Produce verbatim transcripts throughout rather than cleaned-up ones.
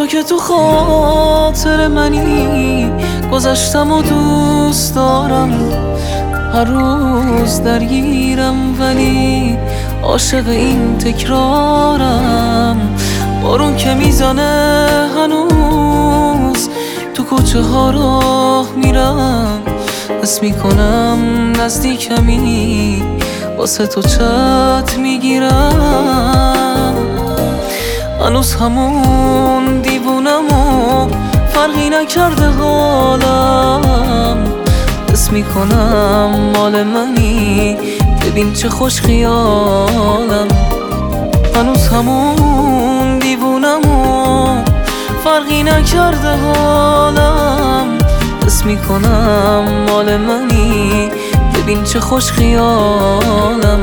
تو که تو خاطر منی، گذشتم و دوست دارم، هر روز درگیرم ولی عاشق این تکرارم. بارون که میزنه هنوز تو کوچه ها راه میرم، حس میکنم نزدیکمی، واسه تو چت میگیرم. هنوز همون دیوونم و فرقی نکرده حالم، حس میکنم مال منی، ببین چه خوش خیالم. هنوز همون دیوونم و فرقی نکرده حالم، حس میکنم مال منی، ببین چه خوش خیالم.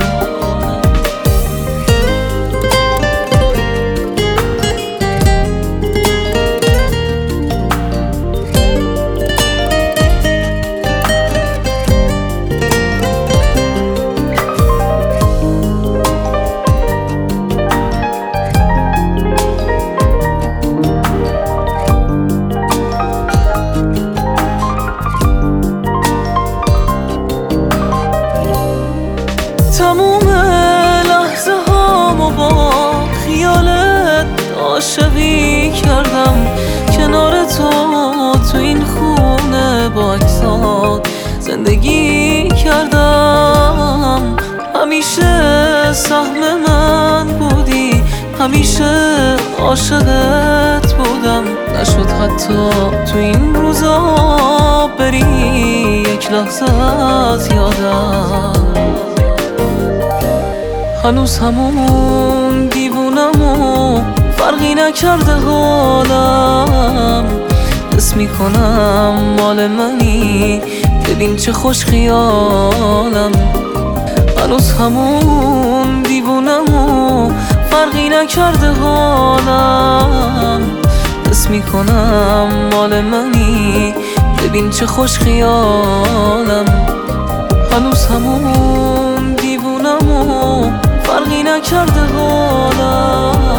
تموم لحظه هامو با خیالت عاشقی کردم، کنار تو تو این خونه با عکسات زندگی کردم. همیشه سهم من بودی، همیشه عاشقت بودم، نشد حتی تو این روزا بری یک لحظه از یادم. هنوز همون دیوونم و فرقی نکرده حالم، حس میکنم مال منی، ببین چه خوش خیالم. هنوز همون دیوونم و فرقی نکرده حالم، حس میکنم مال منی، ببین چه خوش خیالم. هنوز همون دیوونم و فرقی نکرده حالم.